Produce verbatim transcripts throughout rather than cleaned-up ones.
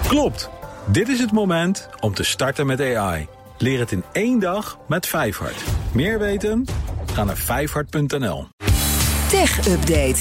Klopt. Dit is het moment om te starten met A I. Leer het in één dag met Vijfhart. Meer weten? Ga naar vijfhart punt n l. Tech Update.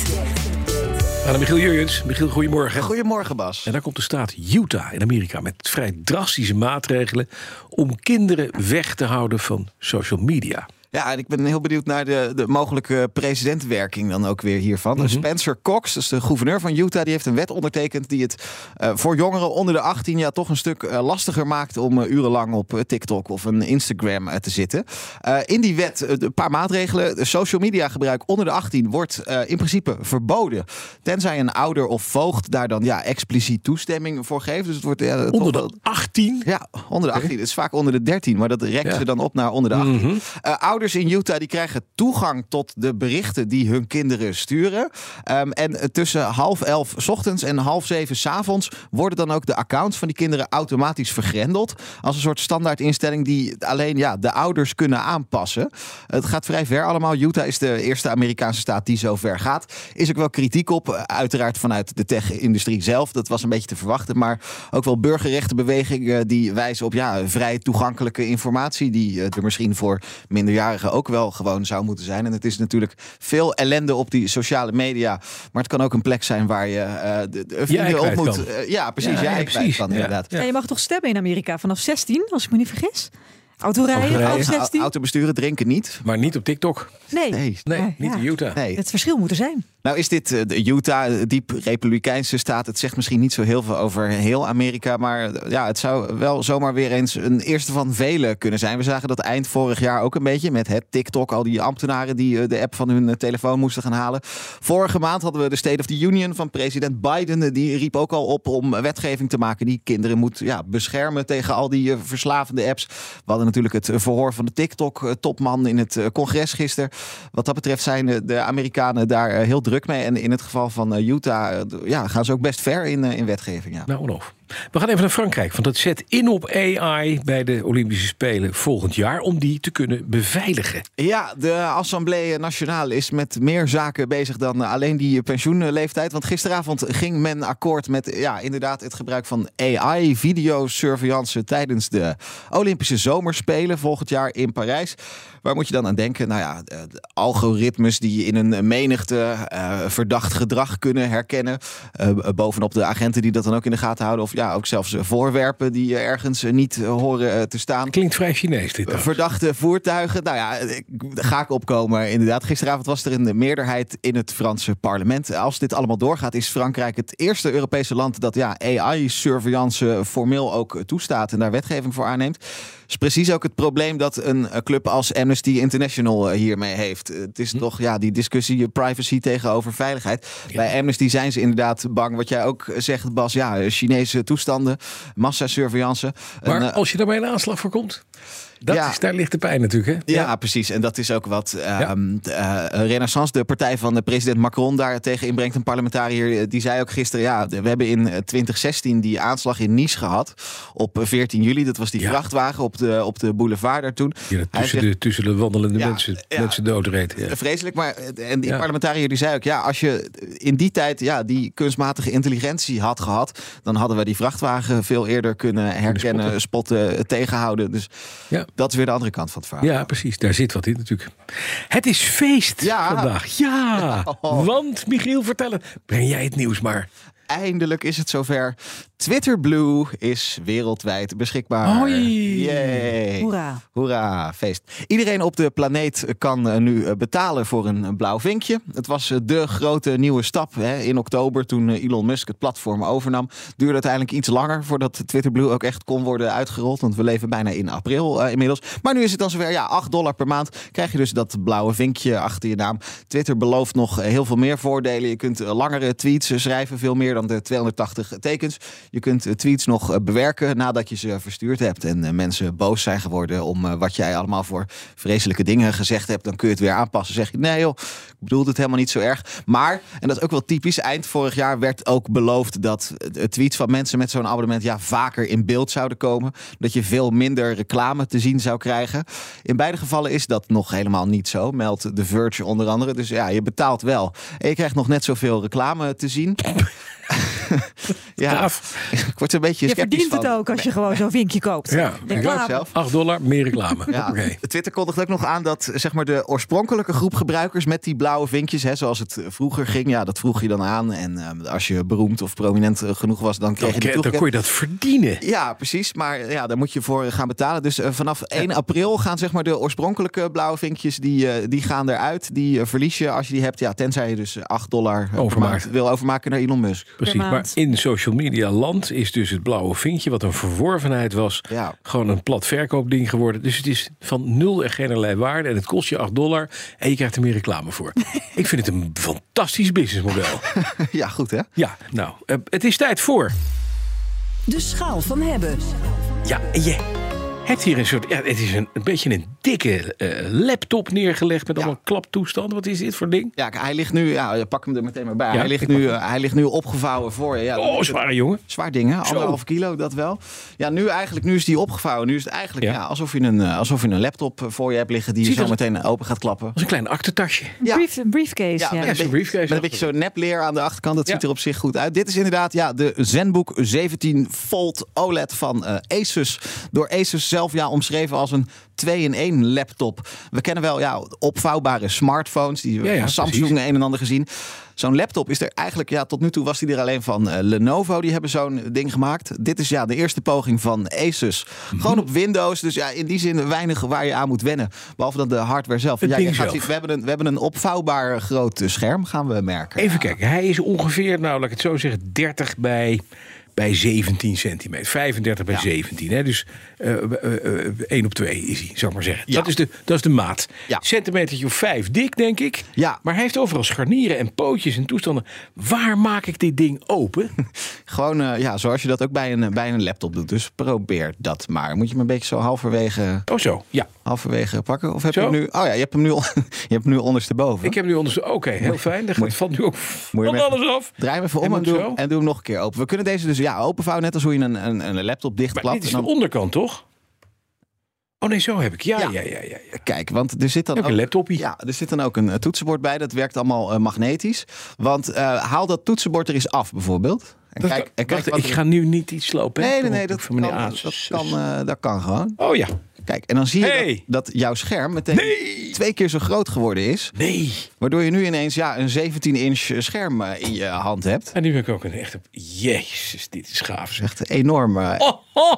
Aan Michiel Jurjens. Michiel, goedemorgen. Goedemorgen, Bas. En daar komt de staat Utah in Amerika met vrij drastische maatregelen om kinderen weg te houden van social media. Ja, en ik ben heel benieuwd naar de, de mogelijke precedentwerking dan ook weer hiervan. Mm-hmm. Spencer Cox, dat is de gouverneur van Utah, die heeft een wet ondertekend die het uh, voor jongeren onder de achttien jaar toch een stuk uh, lastiger maakt om uh, urenlang op uh, TikTok of een Instagram uh, te zitten. Uh, in die wet uh, een paar maatregelen. De social media gebruik onder de achttien wordt uh, in principe verboden. Tenzij een ouder of voogd daar dan ja, expliciet toestemming voor geeft. Dus het wordt uh, onder toch, de achttien? Ja, onder de achttien. Het is vaak onder de dertien, maar dat rekken ja. ze dan op naar onder de achttien. Mm-hmm. Uh, ouders in Utah die krijgen toegang tot de berichten die hun kinderen sturen. Um, en tussen half elf 's ochtends en half zeven 's avonds worden dan ook de accounts van die kinderen automatisch vergrendeld. Als een soort standaardinstelling die alleen ja, de ouders kunnen aanpassen. Het gaat vrij ver allemaal. Utah is de eerste Amerikaanse staat die zo ver gaat. Is ook wel kritiek op, uiteraard vanuit de tech-industrie zelf. Dat was een beetje te verwachten. Maar ook wel burgerrechtenbewegingen die wijzen op ja, vrij toegankelijke informatie die er misschien voor minderjarigen ook wel gewoon zou moeten zijn. En het is natuurlijk veel ellende op die sociale media. Maar het kan ook een plek zijn waar je uh, de, de vrienden op moet. Uh, ja, precies. Ja, jij ja, precies. kan, ja. inderdaad. Ja, je mag toch stemmen in Amerika vanaf zestien, als ik me niet vergis? Autorijden vanaf zestien? Auto besturen, drinken niet. Maar niet op TikTok. Nee. Nee, nee uh, niet ja. in Utah. Nee. Het verschil moet er zijn. Nou is dit uh, de Utah, diep republikeinse staat. Het zegt misschien niet zo heel veel over heel Amerika. Maar ja, het zou wel zomaar weer eens een eerste van vele kunnen zijn. We zagen dat eind vorig jaar ook een beetje met het TikTok. Al die ambtenaren die uh, de app van hun uh, telefoon moesten gaan halen. Vorige maand hadden we de State of the Union van president Biden. Die riep ook al op om wetgeving te maken die kinderen moet ja, beschermen tegen al die uh, verslavende apps. We hadden natuurlijk het uh, verhoor van de TikTok-topman in het uh, congres gisteren. Wat dat betreft zijn uh, de Amerikanen daar uh, heel druk mee. En in het geval van uh, Utah uh, ja, gaan ze ook best ver in, uh, in wetgeving. Ja. Nou, Olof. We gaan even naar Frankrijk, want dat zet in op A I bij de Olympische Spelen volgend jaar om die te kunnen beveiligen. Ja, de Assemblée Nationale is met meer zaken bezig dan alleen die pensioenleeftijd. Want gisteravond ging men akkoord met ja, inderdaad het gebruik van A I-videosurveillance tijdens de Olympische Zomerspelen volgend jaar in Parijs. Waar moet je dan aan denken? Nou ja, de algoritmes die in een menigte uh, verdacht gedrag kunnen herkennen. Uh, bovenop de agenten die dat dan ook in de gaten houden. Of ja, ook zelfs voorwerpen die ergens niet horen te staan. Klinkt vrij Chinees dit. Trouwens. Verdachte voertuigen. Nou ja, daar ga ik opkomen. Inderdaad, gisteravond was er een meerderheid in het Franse parlement. Als dit allemaal doorgaat, is Frankrijk het eerste Europese land dat ja, A I-surveillance formeel ook toestaat en daar wetgeving voor aanneemt. Dat is precies ook het probleem dat een club als Amnesty International hiermee heeft. Het is hm. toch ja, die discussie privacy tegenover veiligheid. Ja. Bij Amnesty zijn ze inderdaad bang. Wat jij ook zegt, Bas, ja, Chinese toestanden, massasurveillance. Maar en, als je daar bij een aanslag voorkomt? Dat ja. is, daar ligt de pijn natuurlijk, hè? Ja, ja. precies. En dat is ook wat uh, ja. uh, Renaissance, de partij van de president Macron, daar tegen inbrengt. Een parlementariër, die zei ook gisteren, ja, we hebben in twintig zestien die aanslag in Nice gehad. Op veertien juli, dat was die ja. vrachtwagen op de, op de boulevard daar toen. Ja, tussen, zegt, de, tussen de wandelende ja, mensen, ja, mensen doodreed. Ja. Vreselijk, maar en die ja. parlementariër die zei ook, ja, als je in die tijd ja, die kunstmatige intelligentie had gehad, dan hadden we die vrachtwagen veel eerder kunnen herkennen, spotten, spotten tegenhouden. Dus ja. dat is weer de andere kant van het verhaal. Ja, precies. Daar zit wat in natuurlijk. Het is feest ja. vandaag. Ja, oh. want Michiel, vertel het. Breng jij het nieuws maar. Eindelijk is het zover. Twitter Blue is wereldwijd beschikbaar. Hoi! Yay. Hoera. Hoera, feest. Iedereen op de planeet kan nu betalen voor een blauw vinkje. Het was de grote nieuwe stap hè, in oktober toen Elon Musk het platform overnam. Duurde uiteindelijk iets langer voordat Twitter Blue ook echt kon worden uitgerold. Want we leven bijna in april uh, inmiddels. Maar nu is het dan zover. Ja, acht dollar per maand krijg je dus dat blauwe vinkje achter je naam. Twitter belooft nog heel veel meer voordelen. Je kunt langere tweets schrijven, veel meer dan de tweehonderdtachtig tekens. Je kunt tweets nog bewerken nadat je ze verstuurd hebt. En mensen boos zijn geworden om wat jij allemaal voor vreselijke dingen gezegd hebt. Dan kun je het weer aanpassen. Zeg je, nee joh, ik bedoelde het helemaal niet zo erg. Maar, en dat is ook wel typisch, eind vorig jaar werd ook beloofd dat tweets van mensen met zo'n abonnement ja, vaker in beeld zouden komen. Dat je veel minder reclame te zien zou krijgen. In beide gevallen is dat nog helemaal niet zo, meldt The Verge onder andere. Dus ja, je betaalt wel. En je krijgt nog net zoveel reclame te zien. ja, ik word er een beetje je sceptisch verdient van. het ook als je gewoon zo'n vinkje koopt. Ja, Reclame. acht dollar, meer reclame. Ja, Okay. Twitter kondigt ook nog aan dat zeg maar, de oorspronkelijke groep gebruikers met die blauwe vinkjes, hè, zoals het vroeger ging, ja, dat vroeg je dan aan. En uh, als je beroemd of prominent genoeg was, dan kreeg Dan, je dan kon je dat verdienen. Ja, precies. Maar ja, daar moet je voor gaan betalen. Dus uh, vanaf één april gaan zeg maar, de oorspronkelijke blauwe vinkjes, die, uh, die gaan eruit. Die uh, verlies je als je die hebt. Ja, tenzij je dus acht dollar overmaakt. wil overmaken naar Elon Musk. Precies, maar in social media land is dus het blauwe vinkje, wat een verworvenheid was, ja. gewoon een plat verkoopding geworden. Dus het is van nul en geen allerlei waarde. En het kost je acht dollar en je krijgt er meer reclame voor. Ik vind het een fantastisch businessmodel. Ja, goed hè? Ja, nou, uh, het is tijd voor... De schaal van hebben. Ja, je hebt hier een soort... Ja, het is een, een beetje een dikke uh, laptop neergelegd met ja. allemaal klaptoestanden. Wat is dit voor ding? Ja, hij ligt nu... Ja, pak hem er meteen maar bij. Ja, hij, ligt nu, uh, hij ligt nu opgevouwen voor je. Ja, oh, zware jongen. Zwaar ding, hè? Anderhalf kilo, dat wel. Ja, nu eigenlijk, nu is die opgevouwen. Nu is het eigenlijk ja. Ja, alsof, je een, uh, alsof je een laptop voor je hebt liggen die je zo meteen open gaat klappen. Als een klein aktentasje. Ja. Brief, een briefcase. Ja, ja. ja. Met, een, briefcase met een beetje zo'n nepleer aan de achterkant. Dat ja. ziet er op zich goed uit. Dit is inderdaad ja, de ZenBook zeventien Volt O L E D van uh, Asus. Door Asus zelf ja, omschreven als een twee in één laptop. We kennen wel ja, opvouwbare smartphones. Die ja, ja, van Samsung een en ander gezien. Zo'n laptop is er eigenlijk, ja, tot nu toe was die er alleen van uh, Lenovo. Die hebben zo'n ding gemaakt. Dit is ja de eerste poging van Asus. Mm-hmm. Gewoon op Windows. Dus ja, in die zin weinig waar je aan moet wennen. Behalve dan de hardware zelf. Het ja, ding je gaat zelf. zien, we, hebben een, we hebben een opvouwbaar groot scherm, gaan we merken. Even ja. kijken, hij is ongeveer, nou laat ik het zo zeggen, dertig bij... bij zeventien centimeter. vijfendertig bij ja. zeventien. Hè? Dus uh, uh, uh, één op twee is hij, zou ik maar zeggen. Ja. Dat, is de, dat is de maat. Ja. Centimetertje of vijf dik, denk ik. Ja. Maar hij heeft overal scharnieren en pootjes en toestanden. Waar maak ik dit ding open? Gewoon uh, ja, zoals je dat ook bij een, bij een laptop doet. Dus probeer dat maar. Moet je hem een beetje zo halverwege... Oh zo, ja. Halverwege pakken? Of heb zo? je hem nu... Oh ja, je hebt hem nu, je hebt hem nu ondersteboven. Ik heb hem nu ondersteboven. Oké, okay, heel fijn. Dat valt nu ook van alles af. Draai hem even om en, en, doe, en doe hem nog een keer open. We kunnen deze dus ja, openvouwen net als hoe je een, een, een laptop dichtklapt. Maar dit is en dan... de onderkant, toch? Oh nee, zo heb ik. Ja, ja, ja, ja. ja, ja. Kijk, want er zit dan ook, ook een laptopje. Ja, er zit dan ook een, een toetsenbord bij. Dat werkt allemaal uh, magnetisch. Want uh, haal dat toetsenbord er eens af, bijvoorbeeld. En dat kijk, kan, en kijk wacht, wat ik er... ga nu niet iets slopen. Nee, nee, nee. Dat van meneer kan, dat, kan, uh, dat kan gewoon. Oh ja. Kijk, en dan zie je hey. dat, dat jouw scherm meteen nee. twee keer zo groot geworden is. Nee. Waardoor je nu ineens ja, een zeventien inch scherm uh, in je hand hebt. En nu ben ik ook een echte... Jezus, dit is gaaf. Dat is echt enorm. Uh... Oh, oh,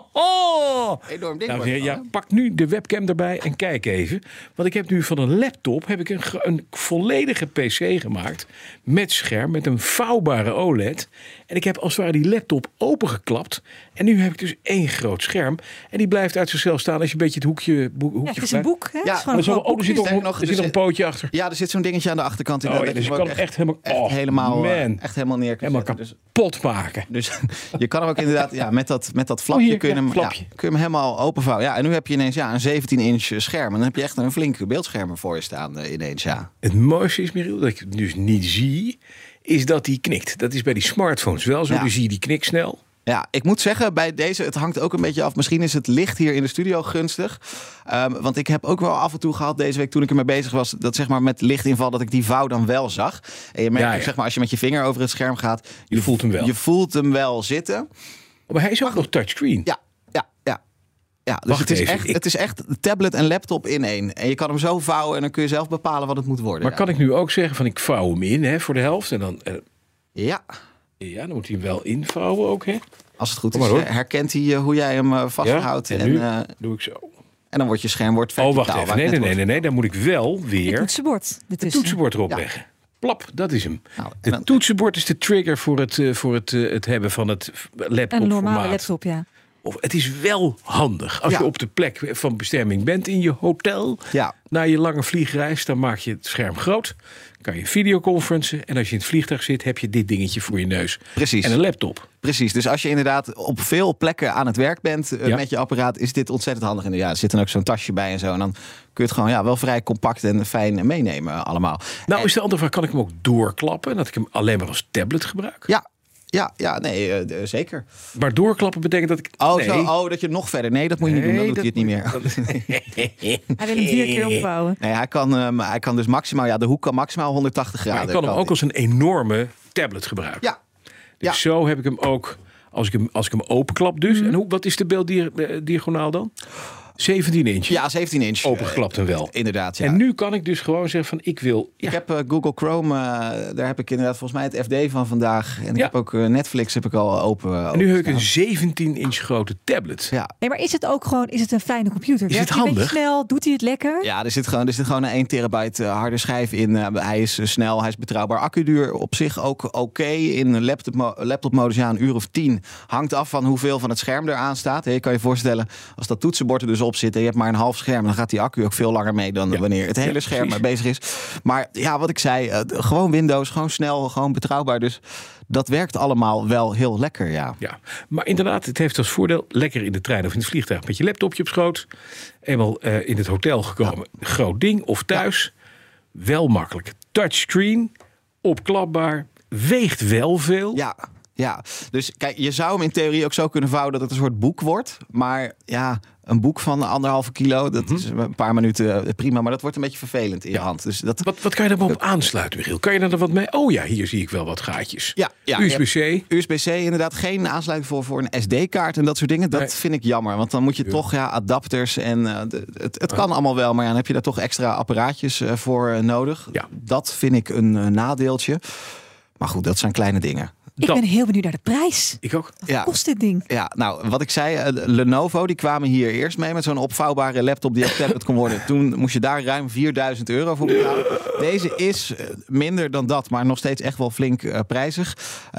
oh. Enorm ding. Nou, ja, ja, pak nu de webcam erbij en kijk even. Want ik heb nu van een laptop heb ik een, een volledige P C gemaakt. Met scherm, met een vouwbare O L E D. En ik heb als het ware die laptop opengeklapt. En nu heb ik dus één groot scherm. En die blijft uit zichzelf staan als je een beetje het hoekje... hoekje ja, het is een boek. Hè? Ja, het is er, zo, oh, er zit nog, er nog, er zit nog een pootje achter. Ja, er zit zo'n dingetje aan de achterkant. In oh, dat ja, dus je je kan echt, echt helemaal, echt oh, helemaal, man. echt helemaal neer helemaal zetten. kapot Dus, maken. dus je kan hem ook inderdaad ja, met, dat, met dat flapje, oh, hier, kun, je ja, hem, flapje. Ja, kun je hem helemaal openvouwen. Ja, en nu heb je ineens ja, een zeventien inch scherm. En dan heb je echt een flinke beeldscherm voor je staan uh, ineens. Ja. Het mooiste is, Michiel, dat ik het dus niet zie, is dat die knikt. Dat is bij die smartphones wel zo. Ja. Dus zie je die knik snel. Ja, ik moet zeggen, bij deze, het hangt ook een beetje af. Misschien is het licht hier in de studio gunstig. Um, want ik heb ook wel af en toe gehad deze week toen ik ermee bezig was, dat zeg maar met lichtinval, dat ik die vouw dan wel zag. En je merkt ja, ja. zeg maar, als je met je vinger over het scherm gaat, je, je voelt hem wel. Je voelt hem wel zitten. Oh, maar hij is ook nog touchscreen. Ja, ja, ja. Ja, dus Wacht het is, even, echt, ik... het is echt tablet en laptop in één. En je kan hem zo vouwen en dan kun je zelf bepalen wat het moet worden. Maar ja. kan ik nu ook zeggen van ik vouw hem in hè, voor de helft en dan... Uh... Ja. Ja, dan moet hij hem wel invouwen ook hè. Als het goed Kom is, maar, herkent hij uh, hoe jij hem uh, vasthoudt. Ja, en, en nu uh, doe ik zo. En dan wordt je scherm wordt verticaal. Oh, wacht even. Nee, nee, nee, nee, nee. Dan moet ik wel weer... Het toetsenbord. Het toetsenbord erop ja. leggen. Plap, dat is hem. Nou, het dan... toetsenbord is de trigger voor het, uh, voor het, uh, het hebben van het laptop. Een normale formaat. laptop, ja. Of het is wel handig. Als ja. je op de plek van bestemming bent in je hotel. Ja. Na je lange vliegreis, dan maak je het scherm groot. Kan je videoconferencen. En als je in het vliegtuig zit, heb je dit dingetje voor je neus. Precies. En een laptop. Precies. Dus als je inderdaad op veel plekken aan het werk bent uh, ja. met je apparaat, is dit ontzettend handig. En ja, er zit dan ook zo'n tasje bij en zo. En dan kun je het gewoon ja, wel vrij compact en fijn meenemen allemaal. Nou en... is de andere vraag, kan ik hem ook doorklappen? Dat ik hem alleen maar als tablet gebruik? Ja. Ja, ja, nee, uh, zeker. Maar doorklappen betekent dat ik... Oh, nee. zo, oh, dat je nog verder... Nee, dat moet je niet nee, doen, dan doet hij het niet meer. Hij wil hem vier keer opvouwen. Nee, hij kan, um, hij kan dus maximaal... Ja, de hoek kan maximaal honderdtachtig graden. Maar ik kan hem ook als een enorme tablet gebruiken. Ja. Dus Ja. zo heb ik hem ook, als ik hem, als ik hem openklap dus. En hoe, wat is de beelddiagonaal dan? zeventien inch. Ja, zeventien inch. Opengeklapt en wel. Uh, inderdaad, ja. En nu kan ik dus gewoon zeggen van ik wil... Ja, Ik heb uh, Google Chrome, uh, daar heb ik inderdaad volgens mij het F D van vandaag. En ik Ja. heb ook uh, Netflix heb ik al open. Uh, en nu heb ik openstaan. een zeventien inch grote tablet. Ja. Nee, maar is het ook gewoon, is het een fijne computer? Is Werkt het hij een handig? beetje snel? Doet hij het lekker? Ja, er zit gewoon, er zit gewoon een één terabyte uh, harde schijf in. Uh, hij is uh, snel, hij is betrouwbaar. Accuduur op zich ook oké. Okay. In laptop, laptopmodus, ja, een uur of tien. Hangt af van hoeveel van het scherm er aan staat. Je kan je voorstellen, als dat toetsenbord er dus op zit en je hebt maar een half scherm, dan gaat die accu ook veel langer mee dan Ja. wanneer het hele Ja, scherm precies. maar bezig is. Maar ja, wat ik zei, uh, gewoon Windows, gewoon snel, gewoon betrouwbaar. Dus dat werkt allemaal wel heel lekker, ja. Ja, maar inderdaad, het heeft als voordeel lekker in de trein of in het vliegtuig met je laptopje op schoot. Eenmaal uh, in het hotel gekomen, groot ding of thuis. Wel makkelijk. Touchscreen, opklapbaar, weegt wel veel. Ja, ja. Dus kijk, je zou hem in theorie ook zo kunnen vouwen dat het een soort boek wordt. Maar ja, een boek van anderhalve kilo, dat is een paar minuten prima. Maar dat wordt een beetje vervelend in je hand. Dus dat... Wat, wat kan je daar op aansluiten, Michiel? Kan je daar wat mee? Oh ja, hier zie ik wel wat gaatjes. Ja, ja, U S B C. U S B C, inderdaad geen aansluiting voor, voor een S D-kaart en dat soort dingen. Dat Nee. vind ik jammer, want dan moet je Ja. toch ja, adapters en uh, de, het, het kan allemaal wel. Maar ja, dan heb je daar toch extra apparaatjes uh, voor uh, nodig. Ja. Dat vind ik een uh, nadeeltje. Maar goed, dat zijn kleine dingen. Ik Dan- ben heel benieuwd naar de prijs. Ik ook. Wat Ja. kost dit ding? Ja, nou, wat ik zei, uh, Lenovo, die kwamen hier eerst mee met zo'n opvouwbare laptop die ook tablet kon worden. Toen moest je daar ruim vierduizend euro voor betalen. Deze is uh, minder dan dat, maar nog steeds echt wel flink uh, prijzig.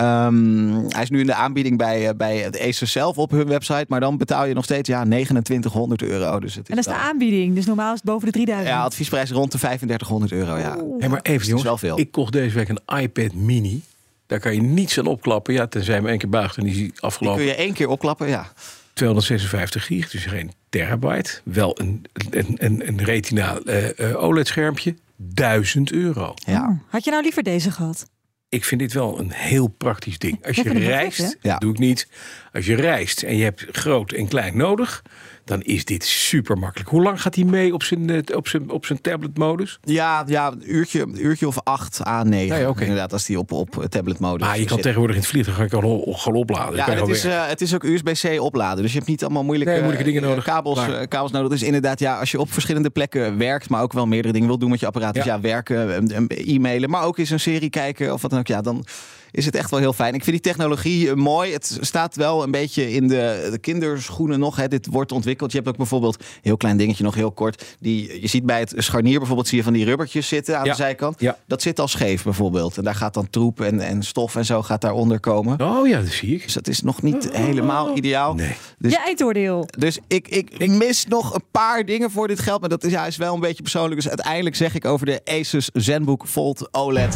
Um, hij is nu in de aanbieding bij, uh, bij het Asus zelf op hun website, maar dan betaal je nog steeds ja, negenentwintighonderd euro. Dus het is En dat is de wel- aanbieding. Dus normaal is het boven de drieduizend. Ja, adviesprijs rond de vijfendertighonderd euro, ja. Hey, maar even is jongens, wel veel. ik kocht deze week een iPad mini. Daar kan je niets aan opklappen. Ja, tenzij je hem één keer buigt en die is Die afgelopen. kun je één keer opklappen, ja. tweehonderdzesenvijftig gig, dus geen terabyte. Wel een, een, een, een retina uh, uh, O L E D-schermpje. duizend euro. ja. Oh, had je nou liever deze gehad? Ik vind dit wel een heel praktisch ding. Als Ik je vind hem wel reist, vet, hè? Ja. doe ik niet. Als je reist en je hebt groot en klein nodig, dan is dit super makkelijk. Hoe lang gaat hij mee op zijn, eh, op zijn, op zijn tabletmodus? Ja, ja een, uurtje, een uurtje of acht à negen. Nee, oké. Inderdaad, als die op, op tabletmodus Ah, je kan zit. tegenwoordig in het vliegtuig gewoon, gewoon opladen. Ja, Kan je en het, gewoon is, weg. uh, het is ook U S B C opladen. Dus je hebt niet allemaal moeilijke, Nee, moeilijke dingen uh, nodig. kabels, Klaar. uh, kabels nodig. Dus inderdaad, ja, als je op verschillende plekken werkt, maar ook wel meerdere dingen wil doen met je apparaat. Dus Ja. ja, werken, um, e-mailen, maar ook eens een serie kijken of wat dan ook. Ja, dan is het echt wel heel fijn. Ik vind die technologie uh, mooi. Het staat wel een beetje in de, de kinderschoenen nog. Hè. Dit wordt ontwikkeld. Je hebt ook bijvoorbeeld een heel klein dingetje, nog heel kort. Die, je ziet bij het scharnier bijvoorbeeld, zie je van die rubbertjes zitten aan Ja. de zijkant. Ja. Dat zit al scheef bijvoorbeeld. En daar gaat dan troep en, en stof en zo gaat daaronder komen. Oh ja, dat zie ik. Dus dat is nog niet helemaal ideaal. Nee. Dus, Je eindoordeel. dus ik, ik mis nog een paar dingen voor dit geld. Maar dat is, ja, is wel een beetje persoonlijk. Dus uiteindelijk zeg ik over de Asus ZenBook Fold O L E D.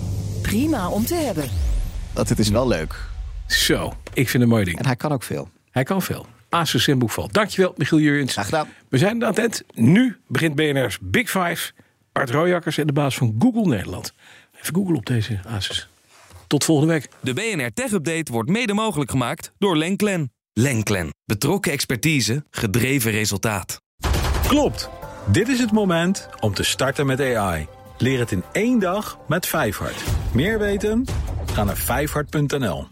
Prima om te hebben. Dat het is wel leuk. Zo, ik vind het een mooi ding. En hij kan ook veel. Hij kan veel. Asus ZenBook Fold. Dankjewel, Michiel Jurjens. Graag gedaan. We zijn aan het eind. Nu begint B N R's Big Five. Art Royakkers en de baas van Google Nederland. Even Google op deze Asus. Tot volgende week. De B N R Tech Update wordt mede mogelijk gemaakt door Lenklen. Lenklen. Betrokken expertise, gedreven resultaat. Klopt. Dit is het moment om te starten met A I. Leer het in één dag met Vijfhart. Meer weten? Ga naar vijfhart punt n l.